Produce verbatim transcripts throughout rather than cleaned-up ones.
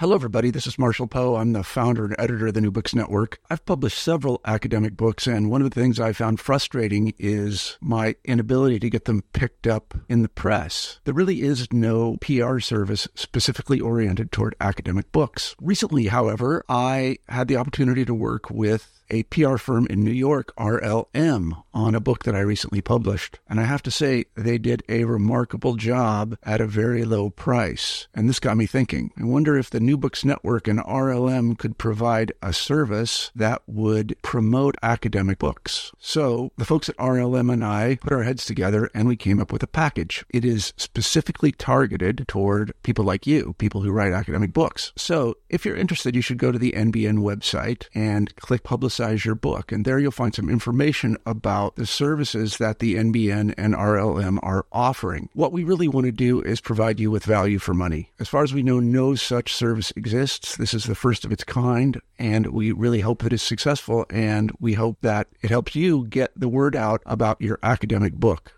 Hello, everybody. This is Marshall Poe. I'm the founder and editor of the New Books Network. I've published several academic books, and one of the things I found frustrating is my inability to get them picked up in the press. There really is no P R service specifically oriented toward academic books. Recently, however, I had the opportunity to work with a P R firm in New York, R L M, on a book that I recently published. And I have to say, they did a remarkable job at a very low price. And this got me thinking. I wonder if the New Books Network and R L M could provide a service that would promote academic books. So the folks at R L M and I put our heads together and we came up with a package. It is specifically targeted toward people like you, people who write academic books. So if you're interested, you should go to the N B N website and click Publicize your book. And there you'll find some information about the services that the N B N and R L M are offering. What we really want to do is provide you with value for money. As far as we know, no such service exists. This is the first of its kind, and we really hope that it's successful, and we hope that it helps you get the word out about your academic book.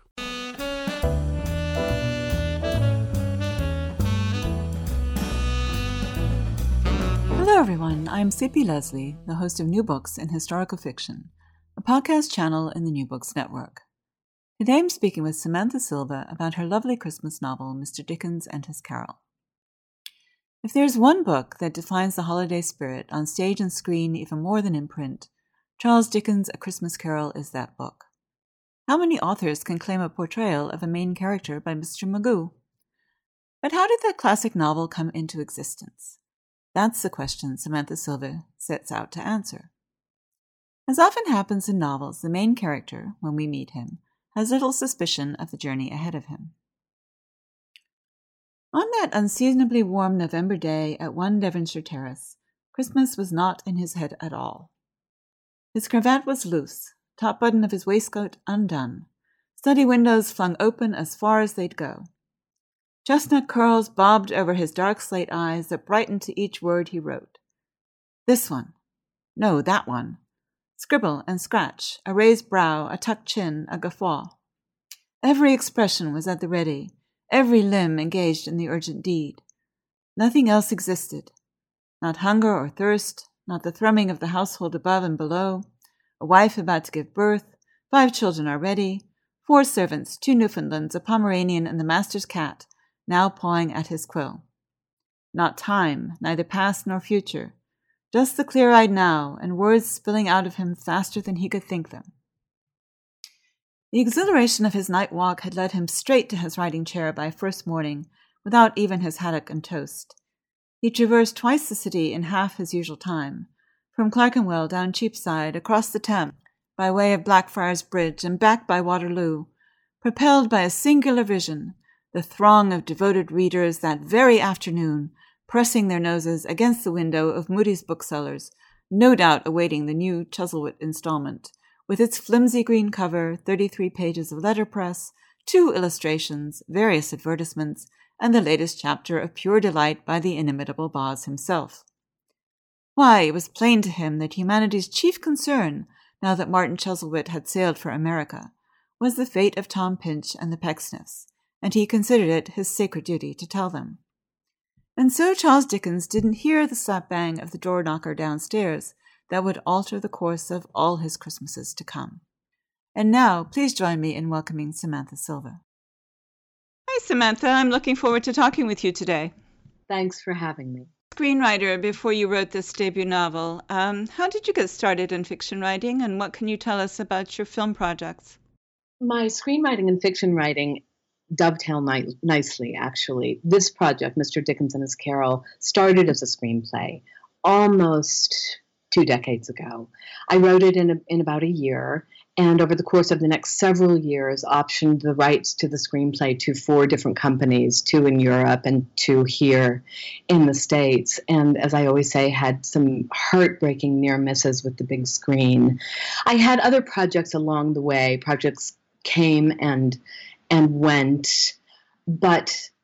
Hello, everyone. I'm C P Leslie, the host of New Books in Historical Fiction, a podcast channel in the New Books Network. Today I'm speaking with Samantha Silva about her lovely Christmas novel, Mister Dickens and His Carol. If there's one book that defines the holiday spirit on stage and screen even more than in print, Charles Dickens' A Christmas Carol is that book. How many authors can claim a portrayal of a main character by Mister Magoo? But how did that classic novel come into existence? That's the question Samantha Silva sets out to answer. As often happens in novels, the main character, when we meet him, has little suspicion of the journey ahead of him. On that unseasonably warm November day at one Devonshire terrace, Christmas was not in his head at all. His cravat was loose, top button of his waistcoat undone, study windows flung open as far as they'd go. Chestnut curls bobbed over his dark slate eyes that brightened to each word he wrote. This one. No, that one. Scribble and scratch, a raised brow, a tucked chin, a guffaw. Every expression was at the ready, every limb engaged in the urgent deed. Nothing else existed. Not hunger or thirst, not the thrumming of the household above and below, a wife about to give birth, five children already, four servants, two Newfoundlands, a Pomeranian, and the master's cat, now pawing at his quill. Not time, neither past nor future, just the clear-eyed now, and words spilling out of him faster than he could think them. The exhilaration of his night walk had led him straight to his writing chair by first morning, without even his haddock and toast. He traversed twice the city in half his usual time, from Clerkenwell down Cheapside, across the Thames, by way of Blackfriars Bridge, and back by Waterloo, propelled by a singular vision, the throng of devoted readers that very afternoon, pressing their noses against the window of Moody's booksellers, no doubt awaiting the new Chuzzlewit installment, with its flimsy green cover, thirty-three pages of letterpress, two illustrations, various advertisements, and the latest chapter of pure delight by the inimitable Boz himself. Why, it was plain to him that humanity's chief concern, now that Martin Chuzzlewit had sailed for America, was the fate of Tom Pinch and the Pecksniffs, and he considered it his sacred duty to tell them. And so Charles Dickens didn't hear the slap-bang of the door-knocker downstairs that would alter the course of all his Christmases to come. And now, please join me in welcoming Samantha Silva. Hi, Samantha. I'm looking forward to talking with you today. Thanks for having me. Screenwriter before you wrote this debut novel. Um, how did you get started in fiction writing, and what can you tell us about your film projects? My screenwriting and fiction writing dovetail ni- nicely, actually. This project, Mister Dickens and His Carol, started as a screenplay almost two decades ago. I wrote it in, a, in about a year, and over the course of the next several years, optioned the rights to the screenplay to four different companies, two in Europe and two here in the States. And as I always say, had some heartbreaking near misses with the big screen. I had other projects along the way. Projects came and and went, but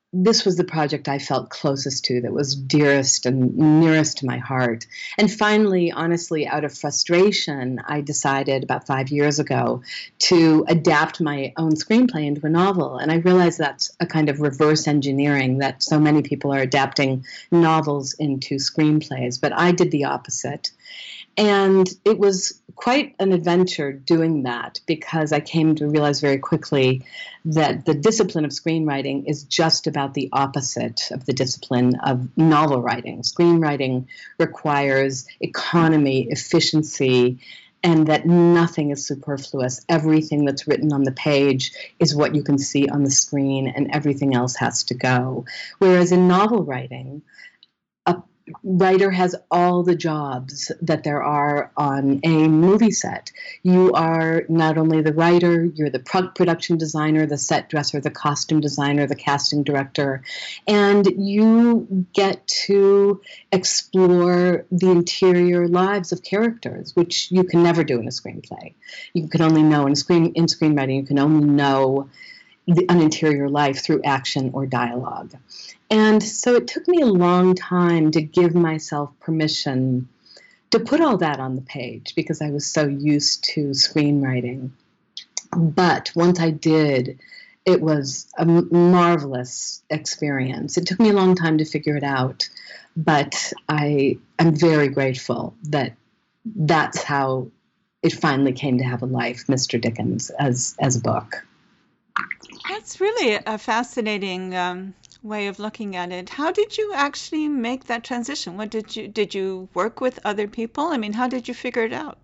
this was the project I felt closest to, that was dearest and nearest to my heart. And finally, honestly, out of frustration, I decided about five years ago to adapt my own screenplay into a novel. And I realized that's a kind of reverse engineering, that so many people are adapting novels into screenplays, but I did the opposite. And it was quite an adventure doing that, because I came to realize very quickly that the discipline of screenwriting is just about the opposite of the discipline of novel writing. Screenwriting requires economy, efficiency, and that nothing is superfluous. Everything that's written on the page is what you can see on the screen, and everything else has to go. Whereas in novel writing, a writer has all the jobs that there are on a movie set. You are not only the writer, you're the pro- production designer, the set dresser, the costume designer, the casting director, and you get to explore the interior lives of characters, which you can never do in a screenplay. You can only know in screen in screenwriting, you can only know the, an interior life through action or dialogue. And so it took me a long time to give myself permission to put all that on the page, because I was so used to screenwriting. But once I did, it was a marvelous experience. It took me a long time to figure it out, but I am very grateful that that's how it finally came to have a life, Mister Dickens, as, as a book. That's really a fascinating um, way of looking at it. How did you actually make that transition? What did you did you work with other people? I mean, how did you figure it out?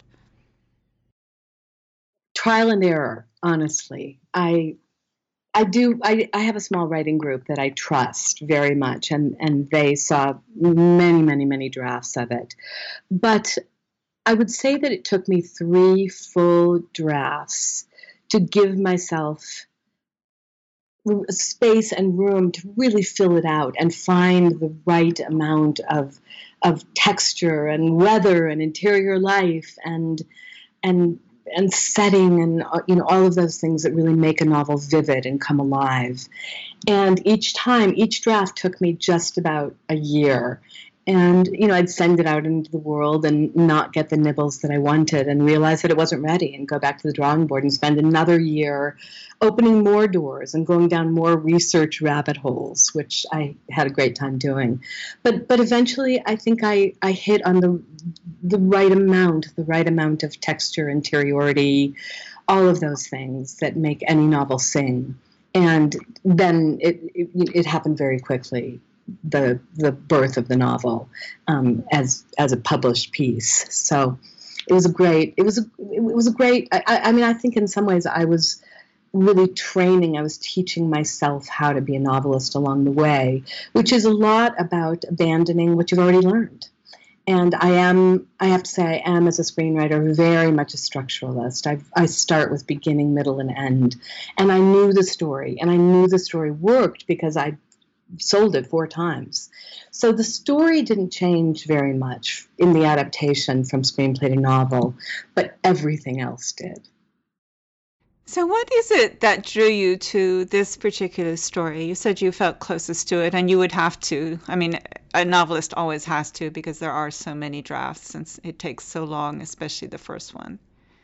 Trial and error, honestly. I I do I, I have a small writing group that I trust very much, and, and they saw many, many, many drafts of it. But I would say that it took me three full drafts to give myself space and room to really fill it out and find the right amount of of texture and weather and interior life and and and setting and you know all of those things that really make a novel vivid and come alive. And each time, each draft took me just about a year. And, you know, I'd send it out into the world and not get the nibbles that I wanted and realize that it wasn't ready and go back to the drawing board and spend another year opening more doors and going down more research rabbit holes, which I had a great time doing. But but eventually I think I, I hit on the the right amount, the right amount of texture, interiority, all of those things that make any novel sing. And then it it, it happened very quickly. the the birth of the novel um, as as a published piece. So it was a great it was a it was a great I, I mean I think in some ways I was really training I was teaching myself how to be a novelist along the way, which is a lot about abandoning what you've already learned. And I am I have to say I am, as a screenwriter, very much a structuralist. I I start with beginning, middle, and end, and I knew the story and I knew the story worked because I sold it four times. So the story didn't change very much in the adaptation from screenplay to novel, but everything else did. So what is it that drew you to this particular story? You said you felt closest to it, and you would have to. I mean, a novelist always has to, because there are so many drafts since it takes so long, especially the first one.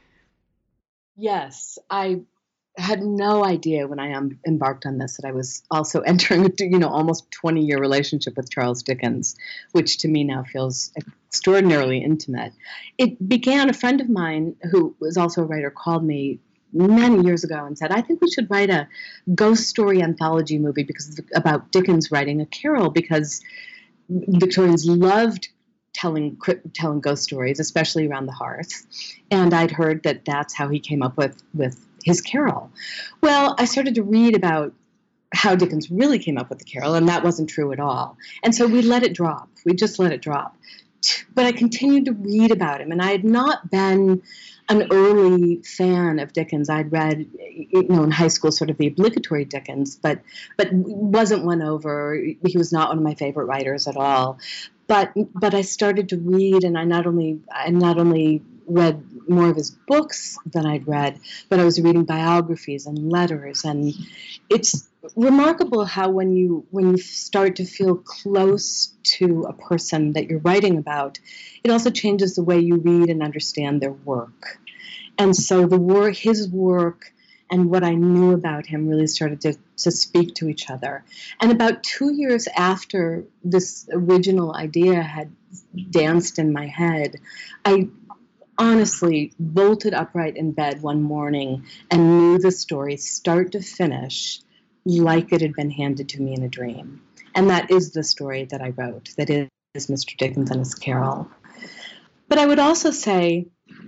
Yes, I had no idea when I um, embarked on this that I was also entering a you know almost twenty-year relationship with Charles Dickens, which to me now feels extraordinarily intimate. It began, a friend of mine who was also a writer called me many years ago and said, I think we should write a ghost story anthology movie because about Dickens writing a carol, because Victorians loved telling telling ghost stories, especially around the hearth. And I'd heard that that's how he came up with with his carol. Well, I started to read about how Dickens really came up with the carol, and that wasn't true at all. And so we let it drop. We just let it drop. But I continued to read about him, and I had not been an early fan of Dickens. I'd read, you know, in high school, sort of the obligatory Dickens, but but wasn't won over. He was not one of my favorite writers at all. But but I started to read, and I not only I not only read more of his books than I'd read, but I was reading biographies and letters, and it's remarkable how when you when you start to feel close to a person that you're writing about, it also changes the way you read and understand their work. And so the work, his work, and what I knew about him really started to, to speak to each other. And about two years after this original idea had danced in my head, I honestly bolted upright in bed one morning and knew the story start to finish like it had been handed to me in a dream. And that is the story that I wrote, that is Mister Dickens and his Carol. But I would also say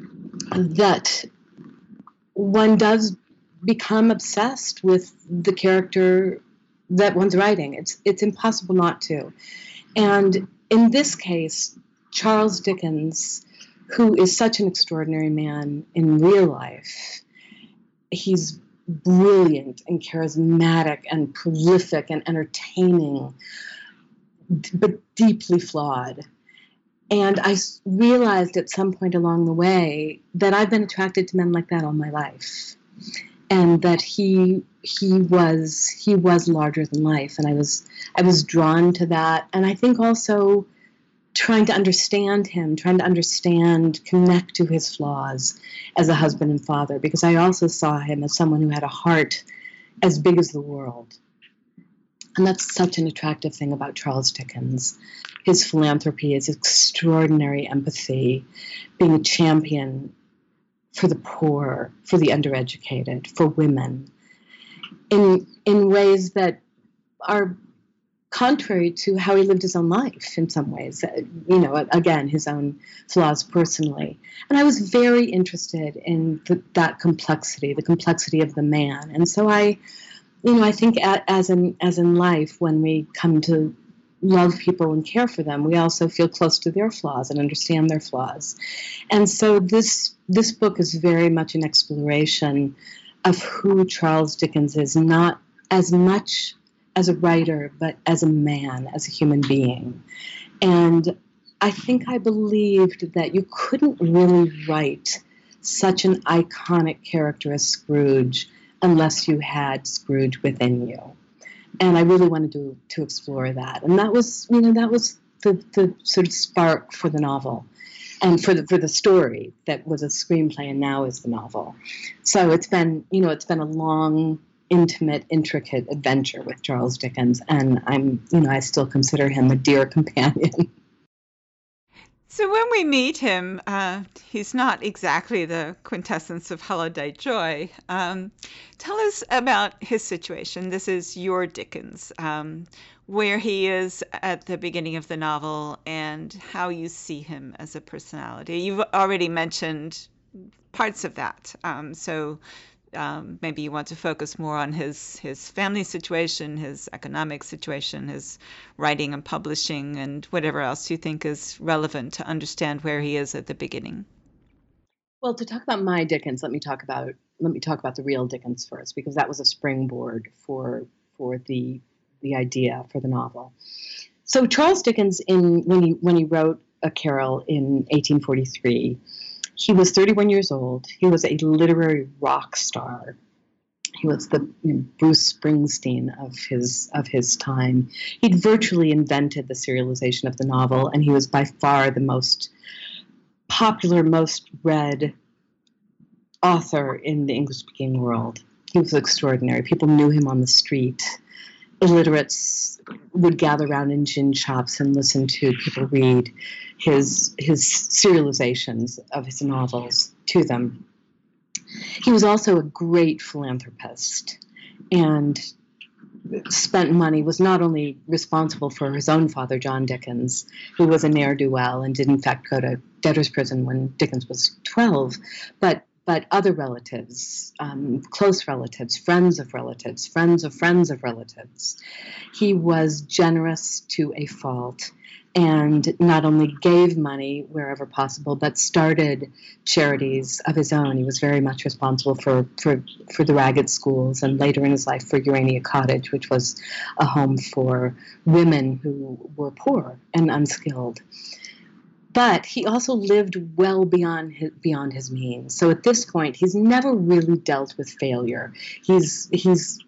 that one does become obsessed with the character that one's writing. It's it's impossible not to. And in this case, Charles Dickens, who is such an extraordinary man in real life, he's brilliant and charismatic and prolific and entertaining, but deeply flawed. And I realized at some point along the way that I've been attracted to men like that all my life, and that he he was he was larger than life, and I was I was drawn to that, and I think also trying to understand him, trying to understand, connect to his flaws as a husband and father, because I also saw him as someone who had a heart as big as the world. And that's such an attractive thing about Charles Dickens. His philanthropy, his extraordinary empathy, being a champion for the poor, for the undereducated, for women, in in ways that are contrary to how he lived his own life in some ways, you know, again, his own flaws personally. And I was very interested in the, that complexity, the complexity of the man. And so I, you know, I think as in, as in life, when we come to love people and care for them, we also feel close to their flaws and understand their flaws. And so this, this book is very much an exploration of who Charles Dickens is, not as much as a writer, but as a man, as a human being. And I think I believed that you couldn't really write such an iconic character as Scrooge unless you had Scrooge within you. And I really wanted to to explore that. And that was, you know, that was the, the sort of spark for the novel and for the for the story that was a screenplay and now is the novel. So it's been, you know, it's been a long, intimate, intricate adventure with Charles Dickens, and I'm, you know, I still consider him a dear companion. So when we meet him, uh, he's not exactly the quintessence of holiday joy. Um, tell us about his situation. This is your Dickens, um, where he is at the beginning of the novel and how you see him as a personality. You've already mentioned parts of that. Um, so Um, maybe you want to focus more on his, his family situation, his economic situation, his writing and publishing, and whatever else you think is relevant to understand where he is at the beginning. Well, to talk about my Dickens, let me talk about let me talk about the real Dickens first, because that was a springboard for for the the idea for the novel. So Charles Dickens, in when he when he wrote A Carol in eighteen forty-three. He was thirty-one years old. He was a literary rock star. He was the you know, Bruce Springsteen of his of his time. He'd virtually invented the serialization of the novel, and he was by far the most popular, most read author in the English-speaking world. He was extraordinary. People knew him on the street. Illiterates would gather around in gin shops and listen to people read his his serializations of his novels to them. He was also a great philanthropist and spent money, was not only responsible for his own father, John Dickens, who was a ne'er-do-well and did in fact go to debtor's prison when Dickens was twelve, but but other relatives, um, close relatives, friends of relatives, friends of friends of relatives. He was generous to a fault and not only gave money wherever possible, but started charities of his own. He was very much responsible for, for, for the Ragged Schools, and later in his life for Urania Cottage, which was a home for women who were poor and unskilled. But he also lived well beyond his, beyond his means. So at this point, he's never really dealt with failure. He's he's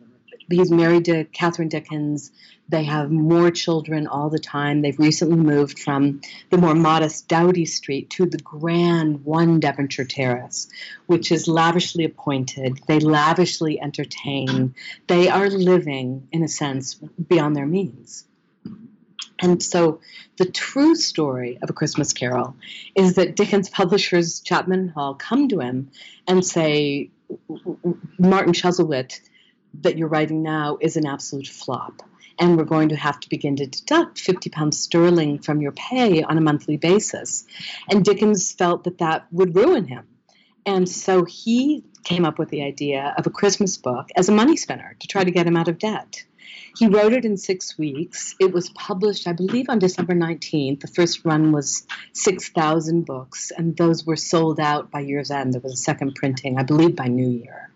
He's married to Catherine Dickens. They have more children all the time. They've recently moved from the more modest Doughty Street to the grand One Devonshire Terrace, which is lavishly appointed. They lavishly entertain. They are living, in a sense, beyond their means. And so the true story of A Christmas Carol is that Dickens publishers, Chapman Hall, come to him and say, Martin Chuzzlewit, that you're writing now is an absolute flop. And we're going to have to begin to deduct fifty pounds sterling from your pay on a monthly basis. And Dickens felt that that would ruin him. And so he came up with the idea of a Christmas book as a money spinner to try to get him out of debt. He wrote it in six weeks. It was published, I believe, on December nineteenth. The first run was six thousand books, and those were sold out by year's end. There was a second printing, I believe, by New Year.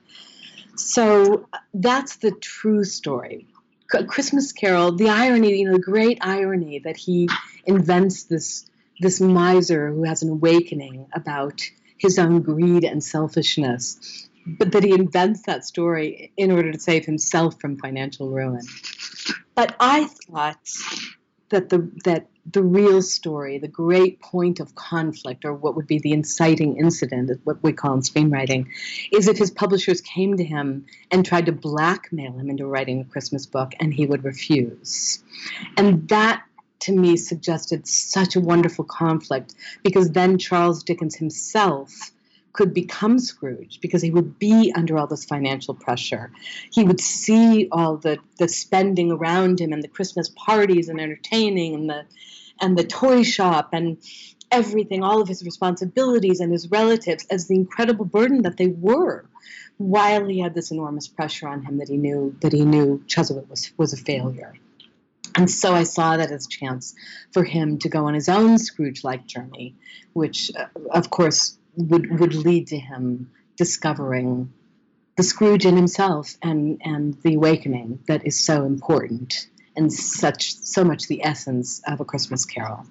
So that's the true story. A Christmas Carol, the irony, you know, the great irony that he invents this, this miser who has an awakening about his own greed and selfishness, but that he invents that story in order to save himself from financial ruin. But I thought that the that the real story, the great point of conflict, or what would be the inciting incident, what we call in screenwriting, is if his publishers came to him and tried to blackmail him into writing a Christmas book, and he would refuse. And that, to me, suggested such a wonderful conflict, because then Charles Dickens himself could become Scrooge, because he would be under all this financial pressure. He would see all the, the spending around him and the Christmas parties and entertaining and the and the toy shop and everything, all of his responsibilities and his relatives as the incredible burden that they were, while he had this enormous pressure on him that he knew that he knew Chuzzlewit was, was a failure. And so I saw that as a chance for him to go on his own Scrooge-like journey, which, uh, of course, would would lead to him discovering the Scrooge in himself and, and the awakening that is so important and such so much the essence of A Christmas Carol.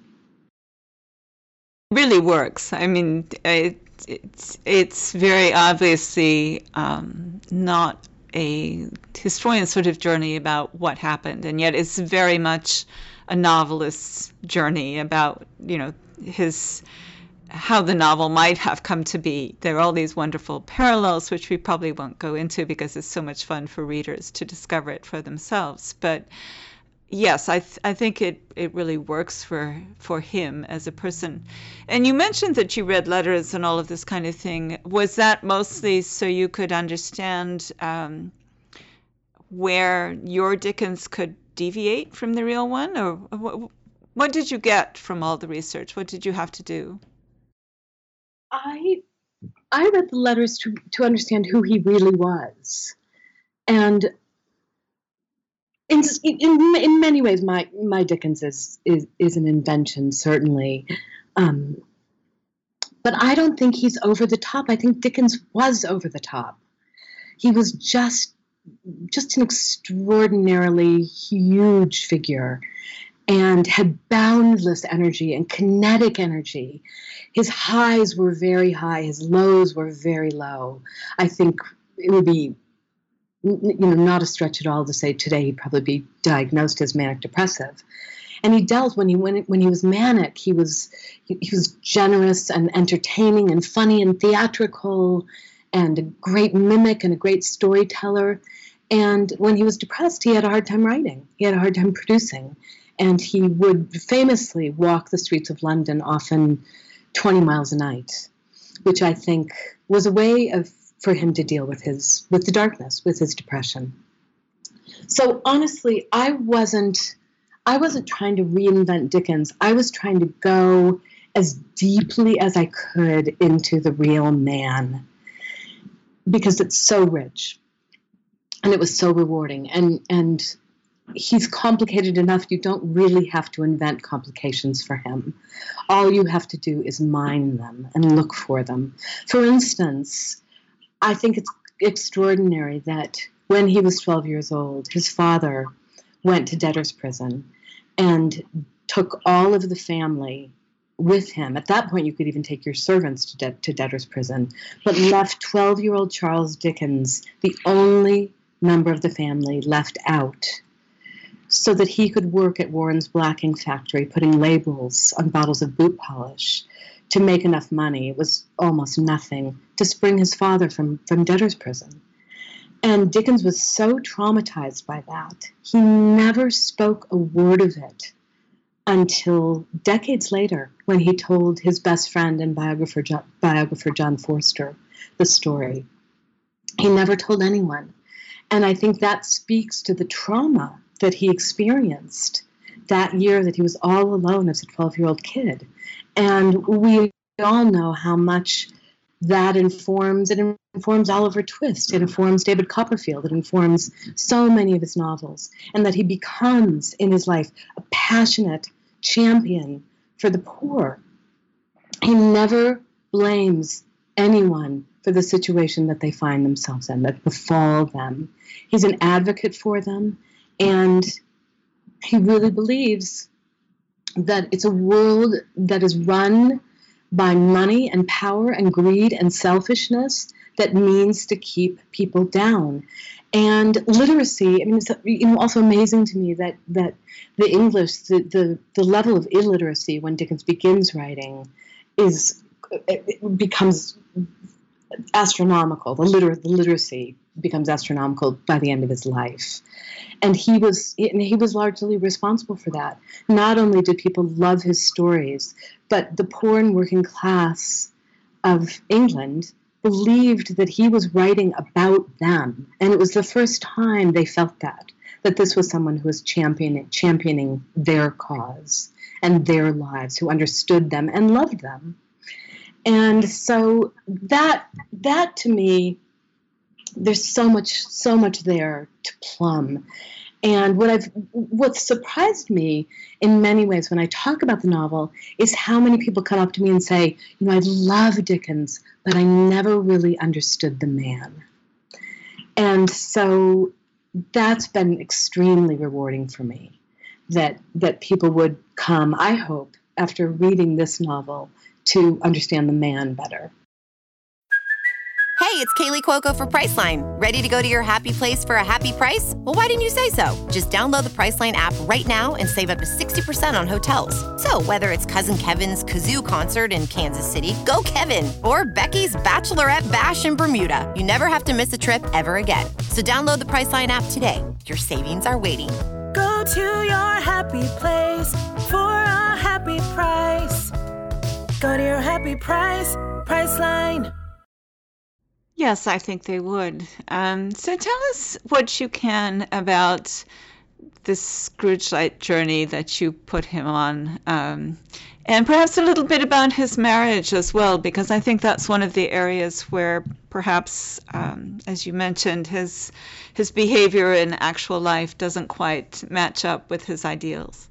Really works. I mean, it, it's it's very obviously um, not a historian sort of journey about what happened, and yet it's very much a novelist's journey about, you know, his how the novel might have come to be. There are all these wonderful parallels, which we probably won't go into because it's so much fun for readers to discover it for themselves. But yes, I th- I think it, it really works for for him as a person. And you mentioned that you read letters and all of this kind of thing. Was that mostly so you could understand um, where your Dickens could deviate from the real one? Or what, what did you get from all the research? What did you have to do? I I read the letters to, to understand who he really was. And in, in, in many ways, my, my Dickens is, is, is an invention, certainly. Um, but I don't think he's over the top. I think Dickens was over the top. He was just, just an extraordinarily huge figure and had boundless energy and kinetic energy. His highs were very high. His lows were very low. I think it would be, you know, not a stretch at all to say today he'd probably be diagnosed as manic depressive. And he dealt when he when, when he was manic, he was he, he was generous and entertaining and funny and theatrical and a great mimic and a great storyteller. And when he was depressed, he had a hard time writing. He had a hard time producing. And he would famously walk the streets of London, often twenty miles a night, which I think was a way of for him to deal with his with the darkness, with his depression. So honestly, I wasn't I wasn't trying to reinvent Dickens. I was trying to go as deeply as I could into the real man, because it's so rich and it was so rewarding. And and he's complicated enough. You don't really have to invent complications for him. All you have to do is mine them and look for them. For instance, I think it's extraordinary that when he was twelve years old, his father went to debtor's prison and took all of the family with him. At that point, you could even take your servants to, de- to debtor's prison, but left twelve-year-old Charles Dickens, the only member of the family left out so that he could work at Warren's blacking factory, putting labels on bottles of boot polish to make enough money. It was almost nothing to spring his father from, from debtor's prison. And Dickens was so traumatized by that, he never spoke a word of it until decades later, when he told his best friend and biographer, John, biographer John Forster the story. He never told anyone. And I think that speaks to the trauma that he experienced that year that he was all alone as a twelve-year-old kid. And we all know how much that informs, it informs Oliver Twist, it informs David Copperfield, it informs so many of his novels, and that he becomes, in his life, a passionate champion for the poor. He never blames anyone for the situation that they find themselves in, that befall them. He's an advocate for them, and he really believes that it's a world that is run by money and power and greed and selfishness that means to keep people down. And literacy, I mean, it's you know also amazing to me that that the English, the, the, the level of illiteracy when Dickens begins writing is it becomes astronomical. The, liter- the literacy becomes astronomical by the end of his life. And he was and he was largely responsible for that. Not only did people love his stories, but the poor and working class of England believed that he was writing about them. And it was the first time they felt that, that this was someone who was championing, championing their cause and their lives, who understood them and loved them. And so that that to me, there's so much, so much there to plumb. And what I've, what surprised me in many ways when I talk about the novel is how many people come up to me and say, you know, I love Dickens, but I never really understood the man. And so that's been extremely rewarding for me, that that people would come, I hope, after reading this novel, to understand the man better. Hey, it's Kaylee Cuoco for Priceline. Ready to go to your happy place for a happy price? Well, why didn't you say so? Just download the Priceline app right now and save up to sixty percent on hotels. So whether it's Cousin Kevin's Kazoo Concert in Kansas City, go Kevin, or Becky's Bachelorette Bash in Bermuda, you never have to miss a trip ever again. So download the Priceline app today. Your savings are waiting. Go to your happy place for a happy price. Go to your happy price, Priceline. Yes, I think they would. Um, so tell us what you can about this Scrooge-like journey that you put him on, um, and perhaps a little bit about his marriage as well, because I think that's one of the areas where perhaps, um, as you mentioned, his his behavior in actual life doesn't quite match up with his ideals.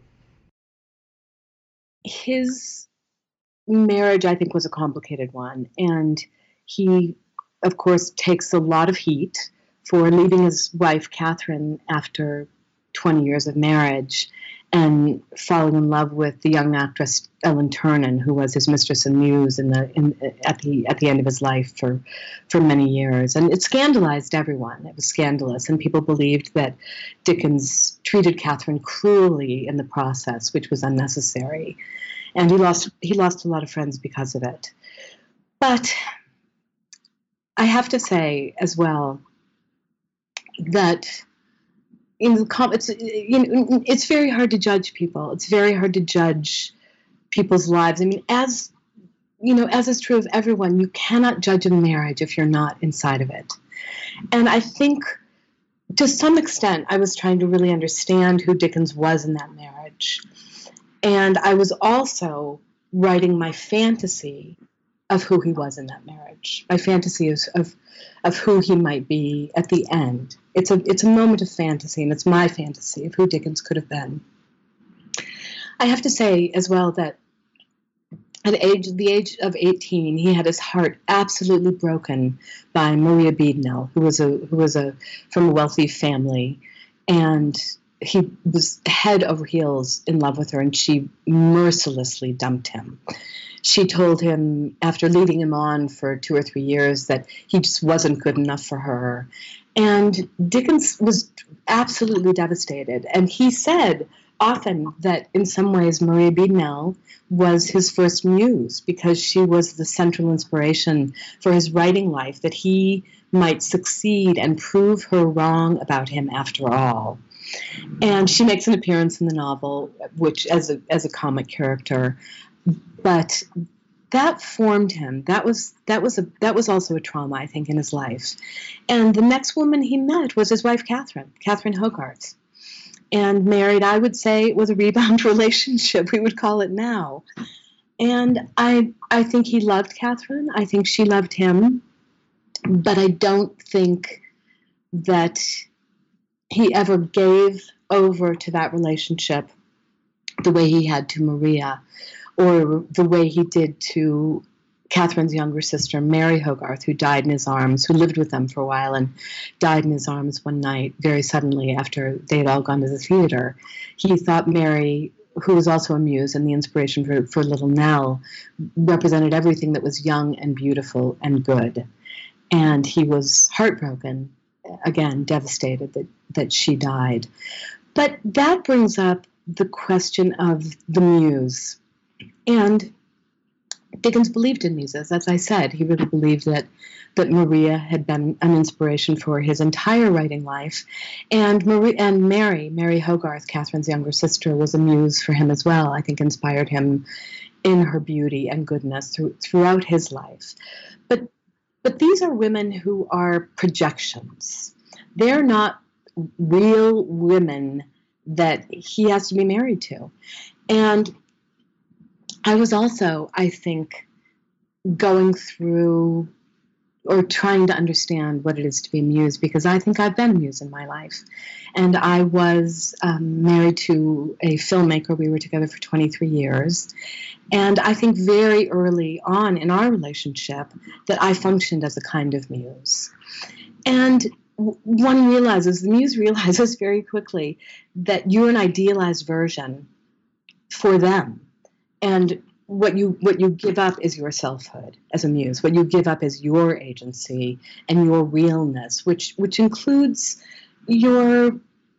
His marriage, I think, was a complicated one, and he, of course, takes a lot of heat for leaving his wife, Catherine, after twenty years of marriage and falling in love with the young actress Ellen Ternan, who was his mistress and muse in the in, at the at the end of his life for for many years. And it scandalized everyone. It was scandalous, and people believed that Dickens treated Catherine cruelly in the process, which was unnecessary. And he lost he lost a lot of friends because of it. But I have to say as well that in the com- it's you know it's very hard to judge people. It's very hard to judge people's lives. I mean, as you know, as is true of everyone, you cannot judge a marriage if you're not inside of it. And I think to some extent, I was trying to really understand who Dickens was in that marriage, and I was also writing my fantasy of who he was in that marriage. My fantasy is of of who he might be at the end. It's a it's a moment of fantasy, and it's my fantasy of who Dickens could have been. I have to say as well that at age the age of eighteen, he had his heart absolutely broken by Maria Beadnell, who was a who was a from a wealthy family, and he was head over heels in love with her, and she mercilessly dumped him. She told him, after leading him on for two or three years, that he just wasn't good enough for her. And Dickens was absolutely devastated. And he said often that in some ways Maria Beadnell was his first muse, because she was the central inspiration for his writing life, that he might succeed and prove her wrong about him after all. And she makes an appearance in the novel, which as a as a comic character, but that formed him. That was that was a that was also a trauma, I think, in his life. And the next woman he met was his wife, Catherine, Catherine Hogarth. And married, I would say it was a rebound relationship, we would call it now. And I I think he loved Catherine. I think she loved him. But I don't think that he ever gave over to that relationship the way he had to Maria, or the way he did to Catherine's younger sister, Mary Hogarth, who died in his arms, who lived with them for a while and died in his arms one night very suddenly after they had all gone to the theater. He thought Mary, who was also a muse and the inspiration for, for Little Nell, represented everything that was young and beautiful and good. And he was heartbroken, again, devastated that, that she died. But that brings up the question of the muse. And Dickens believed in muses. As I said, he really believed that that Maria had been an inspiration for his entire writing life. And Marie, and Mary, Mary Hogarth, Catherine's younger sister, was a muse for him as well. I think inspired him in her beauty and goodness through, throughout his life. But but these are women who are projections. They're not real women that he has to be married to. And I was also, I think, going through or trying to understand what it is to be a muse, because I think I've been a muse in my life. And I was um, married to a filmmaker. We were together for twenty-three years. And I think very early on in our relationship that I functioned as a kind of muse. And one realizes, the muse realizes very quickly that you're an idealized version for them. And what you what you give up is your selfhood as a muse. What you give up is your agency and your realness, which which includes your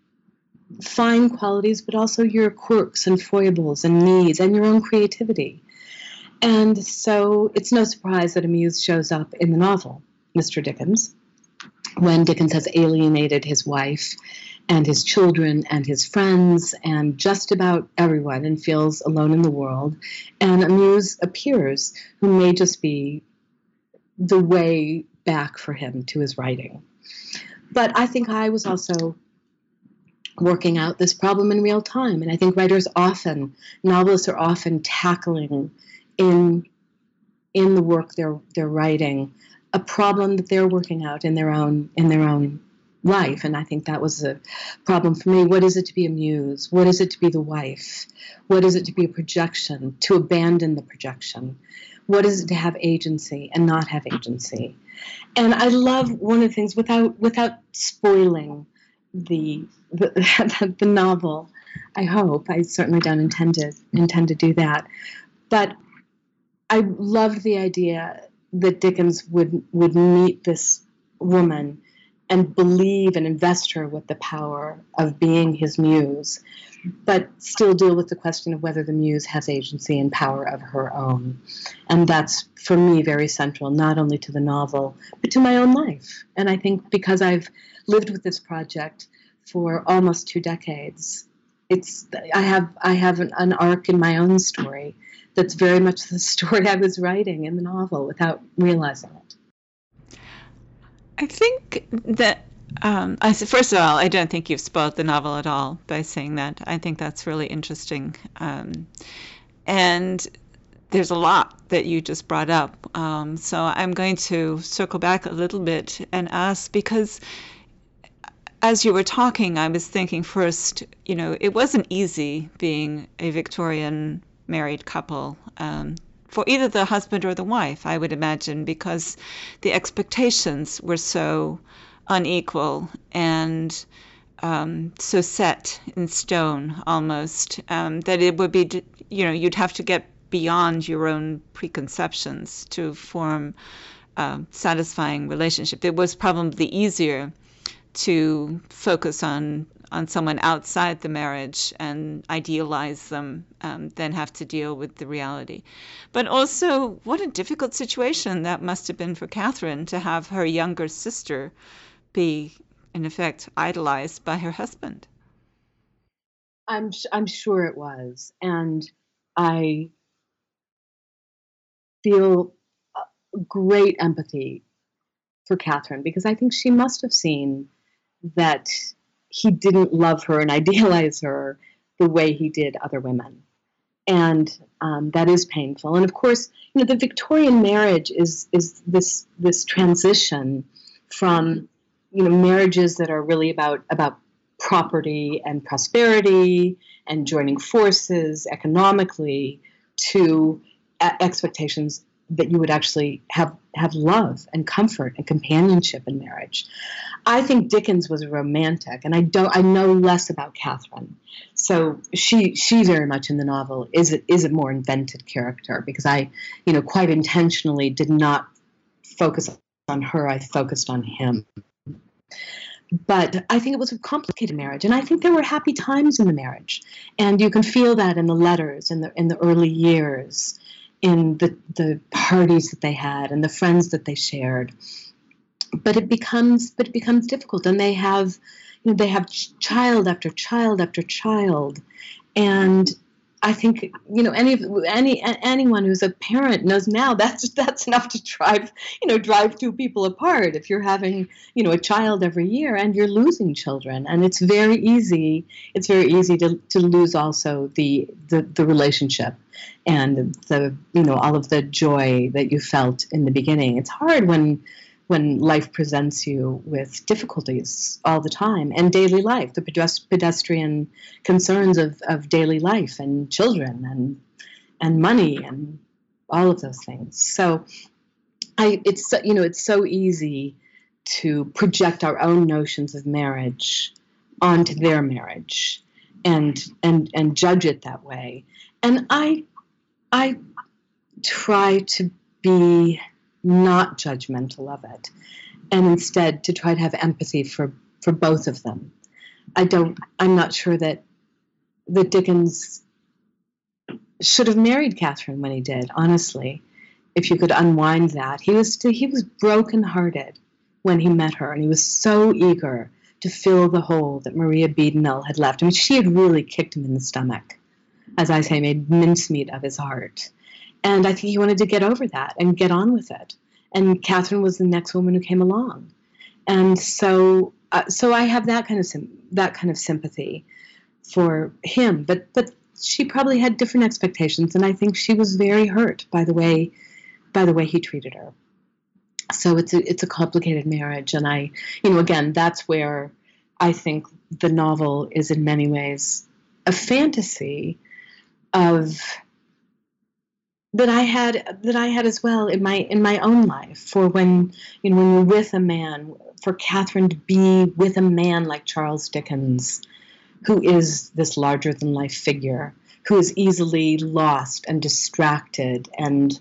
fine qualities, but also your quirks and foibles and needs and your own creativity. And so it's no surprise that a muse shows up in the novel, Mister Dickens, when Dickens has alienated his wife and his children and his friends and just about everyone and feels alone in the world. And a muse appears who may just be the way back for him to his writing. But I think I was also working out this problem in real time. And I think writers often, novelists are often tackling in, in the work they're, they're writing a problem that they're working out in their own in their own life. And I think that was a problem for me. What is it to be a muse? What is it to be the wife? What is it to be a projection, to abandon the projection? What is it to have agency and not have agency? And I love one of the things, without without spoiling the the, the novel, I hope, I certainly don't intend to, intend to do that, but I loved the idea that Dickens would would meet this woman and believe and invest her with the power of being his muse, but still deal with the question of whether the muse has agency and power of her own. And that's, for me, very central, not only to the novel, but to my own life. And I think because I've lived with this project for almost two decades, it's I have I have an, an arc in my own story that's very much the story I was writing in the novel without realizing it. I think that, um, I first of all, I don't think you've spoiled the novel at all by saying that. I think that's really interesting. Um, and there's a lot that you just brought up. Um, so I'm going to circle back a little bit and ask, because as you were talking, I was thinking first, you know, it wasn't easy being a Victorian married couple, um, for either the husband or the wife, I would imagine, because the expectations were so unequal and um, so set in stone almost, um, that it would be, you know, you'd have to get beyond your own preconceptions to form a satisfying relationship. It was probably easier to focus on on someone outside the marriage and idealize them, um, than have to deal with the reality. But also, what a difficult situation that must have been for Catherine to have her younger sister be, in effect, idolized by her husband. I'm I'm sure it was, and I feel great empathy for Catherine, because I think she must have seen that he didn't love her and idealize her the way he did other women. And um, that is painful. And of course, you know, the Victorian marriage is is this this transition from, you know, marriages that are really about about property and prosperity and joining forces economically to a- expectations that you would actually have, have love and comfort and companionship in marriage. I think Dickens was a romantic, and I don't. I know less about Catherine, so she she very much in the novel is a, is a more invented character, because I, you know, quite intentionally did not focus on her. I focused on him. But I think it was a complicated marriage, and I think there were happy times in the marriage, and you can feel that in the letters in the in the early years, in the the parties that they had and the friends that they shared. But it becomes but it becomes difficult, and they have, you know, they have ch- child after child after child, and I think, you know, any any anyone who's a parent knows now that's that's enough to drive you know drive two people apart if you're having, you know, a child every year and you're losing children, and it's very easy it's very easy to to lose also the the, the relationship and the you know all of the joy that you felt in the beginning. It's hard when. when life presents you with difficulties all the time, and daily life, the pedestrian concerns of, of daily life and children and and money and all of those things. So I it's you know it's so easy to project our own notions of marriage onto their marriage and and and judge it that way. And I I try to be not judgmental of it, and instead to try to have empathy for, for both of them. I don't, I'm not sure that, that Dickens should have married Catherine when he did, honestly, if you could unwind that. He was, he was brokenhearted when he met her, and he was so eager to fill the hole that Maria Beadnell had left. I mean, she had really kicked him in the stomach, as I say, made mincemeat of his heart. And I think he wanted to get over that and get on with it. And Catherine was the next woman who came along. And so, uh, so I have that kind of sim- that kind of sympathy for him. But but she probably had different expectations, and I think she was very hurt by the way by the way he treated her. So it's a it's a complicated marriage, and I, you know, again, that's where I think the novel is in many ways a fantasy of. that I had that I had as well in my in my own life. For when you know when you're with a man, for Catherine to be with a man like Charles Dickens, who is this larger than life figure, who is easily lost and distracted and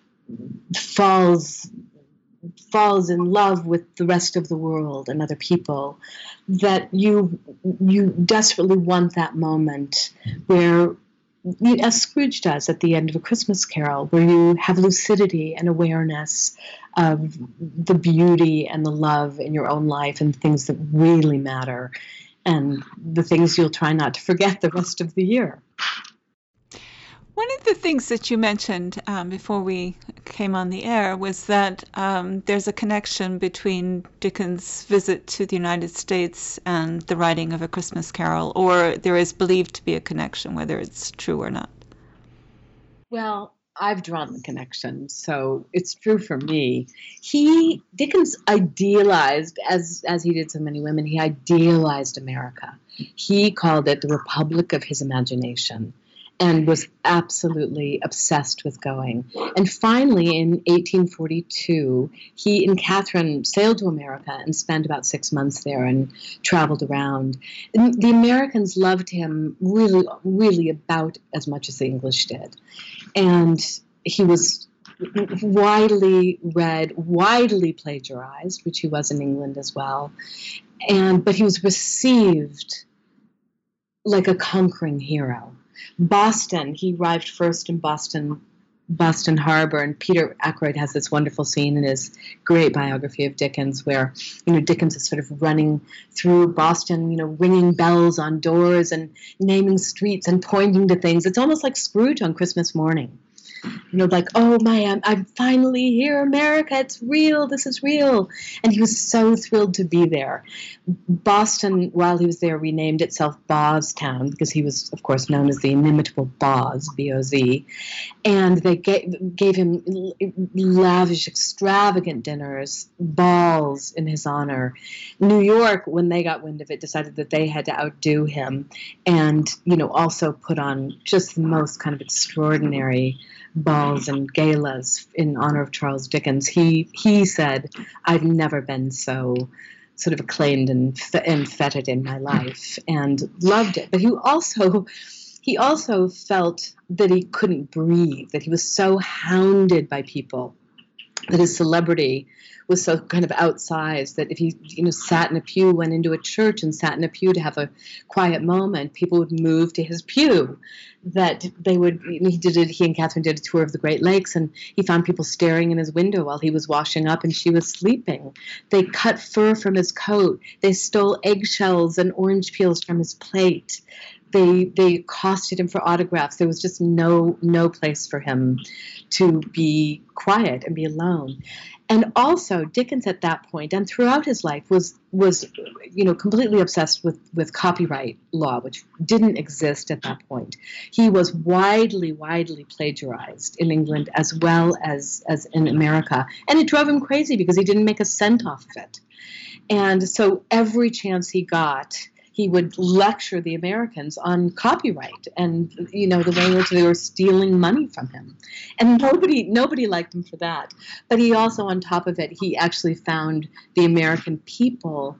falls falls in love with the rest of the world and other people, that you you desperately want that moment where, as Scrooge does at the end of A Christmas Carol, where you have lucidity and awareness of the beauty and the love in your own life and things that really matter, and the things you'll try not to forget the rest of the year. One of the things that you mentioned um, before we came on the air was that um, there's a connection between Dickens' visit to the United States and the writing of A Christmas Carol, or there is believed to be a connection, whether it's true or not. Well, I've drawn the connection, so it's true for me. He, Dickens idealized, as, as he did so many women, he idealized America. He called it the Republic of his imagination, and was absolutely obsessed with going. And finally, in eighteen forty-two, he and Catherine sailed to America and spent about six months there and traveled around. And the Americans loved him really, really about as much as the English did. And he was widely read, widely plagiarized, which he was in England as well. and but he was received like a conquering hero. Boston, he arrived first in Boston, Boston Harbor, and Peter Ackroyd has this wonderful scene in his great biography of Dickens where, you know, Dickens is sort of running through Boston, you know, ringing bells on doors and naming streets and pointing to things. It's almost like Scrooge on Christmas morning. You know, like, oh my, I'm, I'm finally here, America, it's real, this is real. And he was so thrilled to be there. Boston, while he was there, renamed itself Boztown because he was, of course, known as the inimitable Boz, B O Z. And they gave, gave him lavish, extravagant dinners, balls in his honor. New York, when they got wind of it, decided that they had to outdo him and, you know, also put on just the most kind of extraordinary balls and galas in honor of Charles Dickens. He he said, I've never been so sort of acclaimed and, and feted in my life, and loved it. But he also he also felt that he couldn't breathe, that he was so hounded by people, that his celebrity was so kind of outsized that if he, you know, sat in a pew, went into a church and sat in a pew to have a quiet moment, people would move to his pew. That they would, you know, he did it, he and Catherine did a tour of the Great Lakes, and he found people staring in his window while he was washing up and she was sleeping. They cut fur from his coat. They stole eggshells and orange peels from his plate. They they accosted him for autographs. There was just no no place for him to be quiet and be alone. And also, Dickens at that point and throughout his life was was you know completely obsessed with, with copyright law, which didn't exist at that point. He was widely, widely plagiarized in England as well as, as in America. And it drove him crazy because he didn't make a cent off of it. And so every chance he got, he would lecture the Americans on copyright and, you know, the way in which they were stealing money from him. And nobody nobody liked him for that. But he also, on top of it, he actually found the American people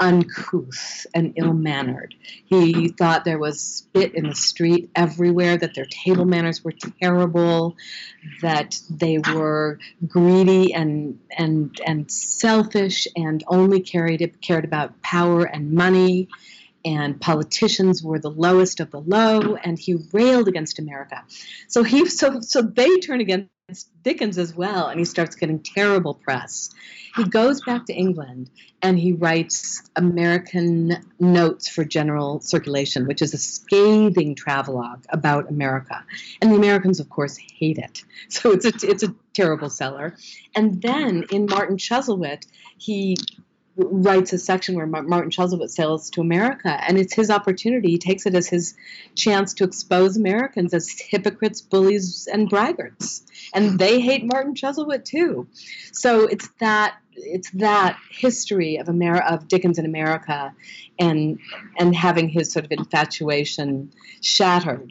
uncouth and ill-mannered. He thought there was spit in the street everywhere, that their table manners were terrible, that they were greedy and and and selfish and only cared cared about power and money. And politicians were the lowest of the low, and he railed against America. So he, so so they turn against Dickens as well, and he starts getting terrible press. He goes back to England, and he writes American Notes for General Circulation, which is a scathing travelogue about America. And the Americans, of course, hate it. So it's a, it's a terrible seller. And then in Martin Chuzzlewit, he writes a section where Martin Chuzzlewit sails to America, and it's his opportunity. He takes it as his chance to expose Americans as hypocrites, bullies, and braggarts. And they hate Martin Chuzzlewit too. So it's that it's that history of Amer- of Dickens in America, and and having his sort of infatuation shattered,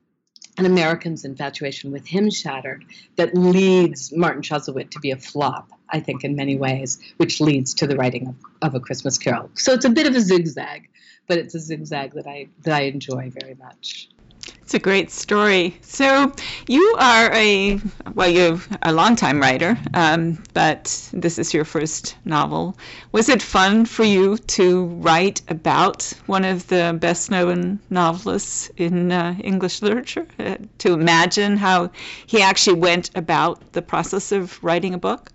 and Americans' infatuation with him shattered, that leads Martin Chuzzlewit to be a flop, I think, in many ways, which leads to the writing of, of A Christmas Carol. So it's a bit of a zigzag, but it's a zigzag that I that I enjoy very much. It's a great story. So you are a, well, you're a longtime writer, um, but this is your first novel. Was it fun for you to write about one of the best-known novelists in uh, English literature, uh, to imagine how he actually went about the process of writing a book?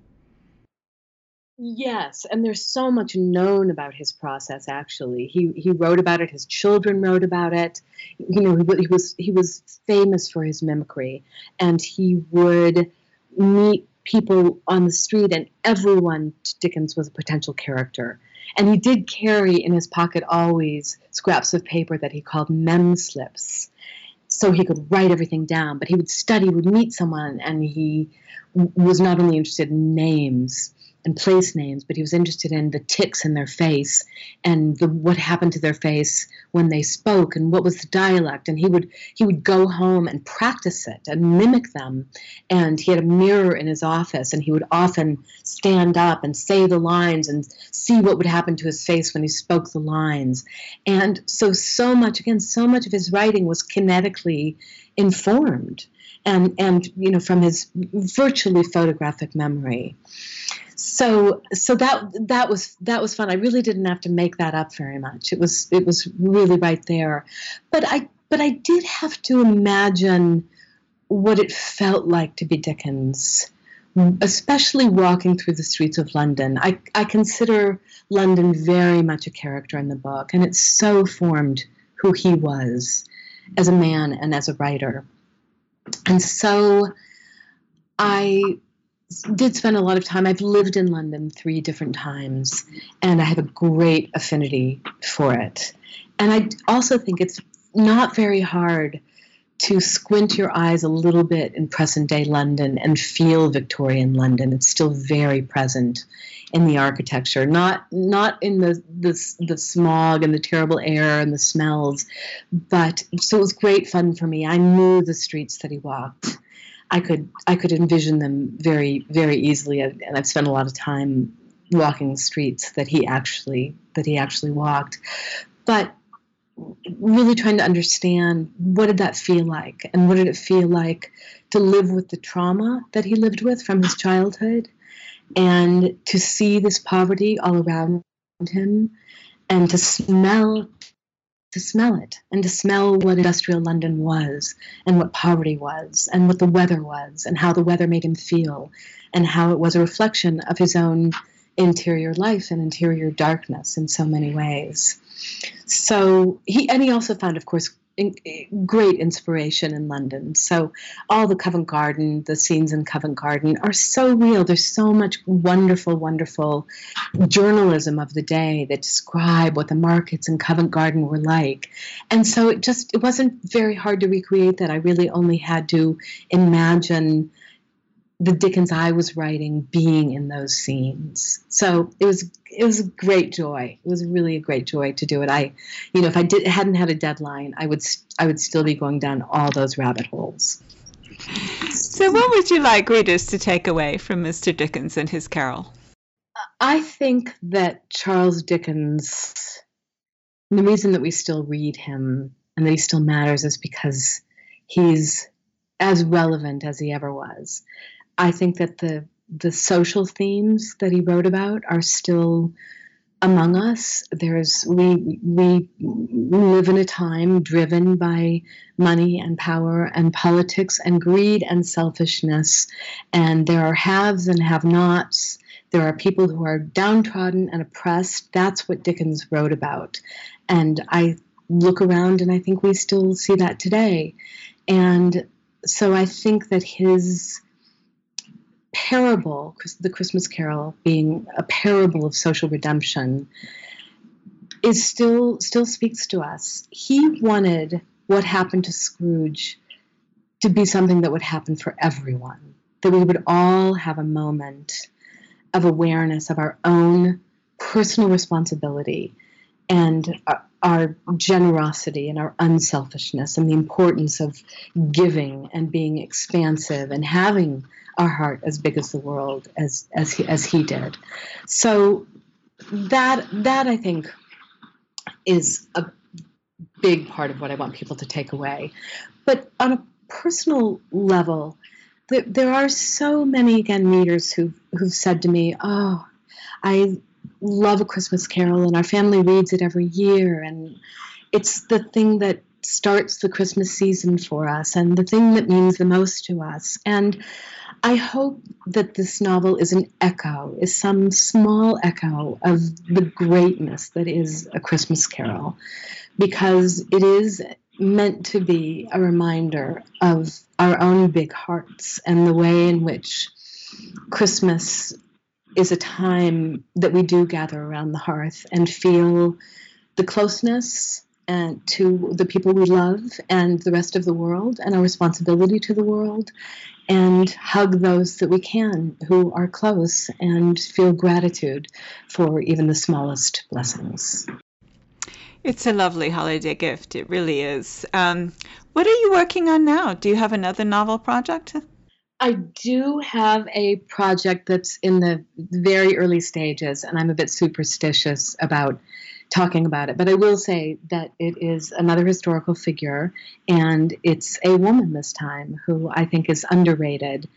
Yes, and there's so much known about his process. Actually, he he wrote about it. His children wrote about it. You know, he, he was he was famous for his mimicry, and he would meet people on the street, and everyone to Dickens was a potential character. And he did carry in his pocket always scraps of paper that he called mem slips, so he could write everything down. But he would study, would meet someone, and he w- was not only interested in names and place names, but he was interested in the tics in their face and the, what happened to their face when they spoke and what was the dialect. And he would he would go home and practice it and mimic them. And he had a mirror in his office, and he would often stand up and say the lines and see what would happen to his face when he spoke the lines. And so, so much, again, so much of his writing was kinetically informed and, and you know, from his virtually photographic memory. so so that that was that was fun. I really didn't have to make that up very much. It was it was really right there. But I but I did have to imagine what it felt like to be Dickens, especially walking through the streets of London. I, I consider London very much a character in the book, and it so formed who he was as a man and as a writer. And so I did spend a lot of time. I've lived in London three different times, and I have a great affinity for it. And I also think it's not very hard to squint your eyes a little bit in present-day London and feel Victorian London. It's still very present in the architecture, not not in the the, the smog and the terrible air and the smells, but so it was great fun for me. I knew the streets that he walked. I could I could envision them very very easily, and I've spent a lot of time walking the streets that he actually that he actually walked, but really trying to understand what did that feel like, and what did it feel like to live with the trauma that he lived with from his childhood, and to see this poverty all around him, and to smell to smell it, and to smell what industrial London was, and what poverty was, and what the weather was, and how the weather made him feel, and how it was a reflection of his own interior life and interior darkness in so many ways. So he, and he also found, of course, in, great inspiration in London. So all the Covent Garden, the scenes in Covent Garden are so real. There's so much wonderful, wonderful journalism of the day that describe what the markets in Covent Garden were like. And so it just, it wasn't very hard to recreate that. I really only had to imagine the Dickens I was writing being in those scenes. So it was it was a great joy. It was really a great joy to do it. I, you know, if I did hadn't had a deadline, I would I would still be going down all those rabbit holes. So what would you like readers to take away from Mister Dickens and his Carol? I think that Charles Dickens, the reason that we still read him and that he still matters is because he's as relevant as he ever was. I think that the the social themes that he wrote about are still among us. There's we we live in a time driven by money and power and politics and greed and selfishness, and there are haves and have-nots. There are people who are downtrodden and oppressed. That's what Dickens wrote about, and I look around and I think we still see that today. And so I think that his parable, the Christmas Carol being a parable of social redemption, is still still speaks to us. He wanted what happened to Scrooge to be something that would happen for everyone, that we would all have a moment of awareness of our own personal responsibility and our, our generosity and our unselfishness and the importance of giving and being expansive and having our heart as big as the world as as he, as he did. So that that I think is a big part of what I want people to take away. But on a personal level, there, there are so many again readers who who've said to me, "Oh, I love A Christmas Carol, and our family reads it every year, and it's the thing that starts the Christmas season for us, and the thing that means the most to us." And I hope that this novel is an echo, is some small echo of the greatness that is A Christmas Carol, because it is meant to be a reminder of our own big hearts and the way in which Christmas is a time that we do gather around the hearth and feel the closeness and to the people we love and the rest of the world and our responsibility to the world, and hug those that we can who are close and feel gratitude for even the smallest blessings. It's a lovely holiday gift. It really is. Um, what are you working on now? Do you have another novel project? I do have a project that's in the very early stages, and I'm a bit superstitious about talking about it. But I will say that it is another historical figure, and it's a woman this time who I think is underrated.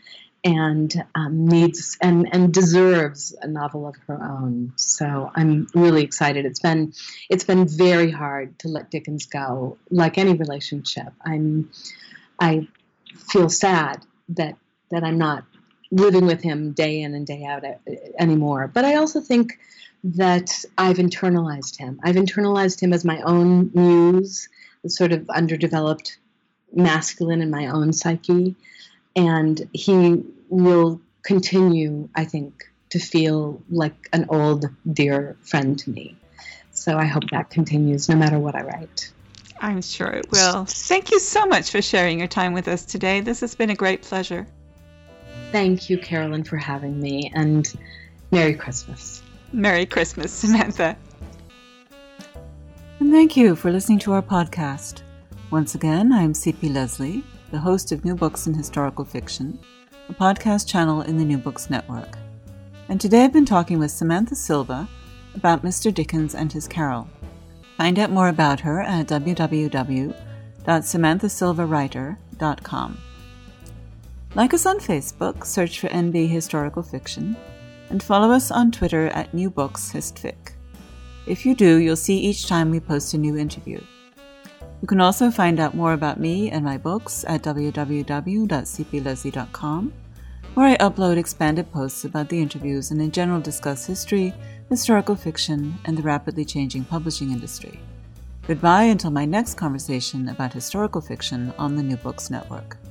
and um, needs and, and deserves a novel of her own. So I'm really excited. It's been it's been very hard to let Dickens go, like any relationship. I'm I feel sad that that I'm not living with him day in and day out anymore. But I also think that I've internalized him. I've internalized him as my own muse, the sort of underdeveloped masculine in my own psyche. And he will continue, I think, to feel like an old, dear friend to me. So I hope that continues no matter what I write. I'm sure it will. Thank you so much for sharing your time with us today. This has been a great pleasure. Thank you, Carolyn, for having me, and Merry Christmas. Merry Christmas, Samantha. And thank you for listening to our podcast. Once again, I'm C P Leslie, the host of New Books in Historical Fiction, a podcast channel in the New Books Network. And today I've been talking with Samantha Silva about Mister Dickens and his Carol. Find out more about her at w w w dot samantha silva writer dot com. Like us on Facebook, search for N B Historical Fiction, and follow us on Twitter at New Books Histfic. If you do, you'll see each time we post a new interview. You can also find out more about me and my books at w w w dot c p leslie dot com, where I upload expanded posts about the interviews and in general discuss history, historical fiction, and the rapidly changing publishing industry. Goodbye until my next conversation about historical fiction on the New Books Network.